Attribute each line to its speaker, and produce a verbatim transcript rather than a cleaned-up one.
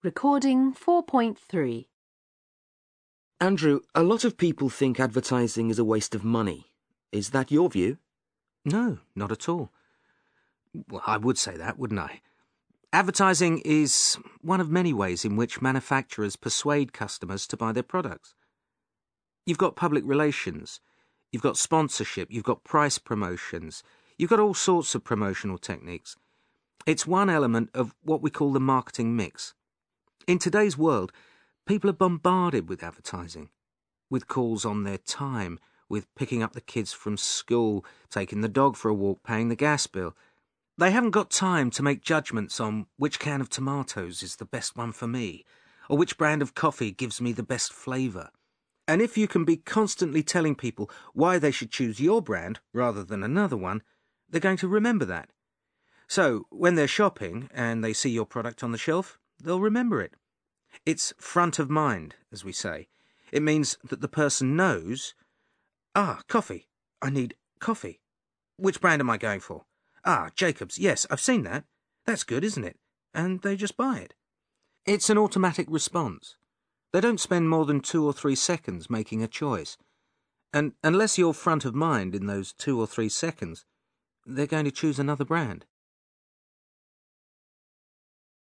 Speaker 1: Recording four point three.
Speaker 2: Andrew, a lot of people think advertising is a waste of money. Is that your view?
Speaker 3: No, not at all. Well, I would say that, wouldn't I? Advertising is one of many ways in which manufacturers persuade customers to buy their products. You've got public relations, you've got sponsorship, you've got price promotions, you've got all sorts of promotional techniques. It's one element of what we call the marketing mix. In today's world, people are bombarded with advertising, with calls on their time, with picking up the kids from school, taking the dog for a walk, paying the gas bill. They haven't got time to make judgments on which can of tomatoes is the best one for me, or which brand of coffee gives me the best flavour. And if you can be constantly telling people why they should choose your brand rather than another one, they're going to remember that. So, when they're shopping and they see your product on the shelf, they'll remember it. It's front of mind, as we say. It means that the person knows, ah, coffee. I need coffee. Which brand am I going for? Ah, Jacobs. Yes, I've seen that. That's good, isn't it? And they just buy it. It's an automatic response. They don't spend more than two or three seconds making a choice. And unless you're front of mind in those two or three seconds, they're going to choose another brand.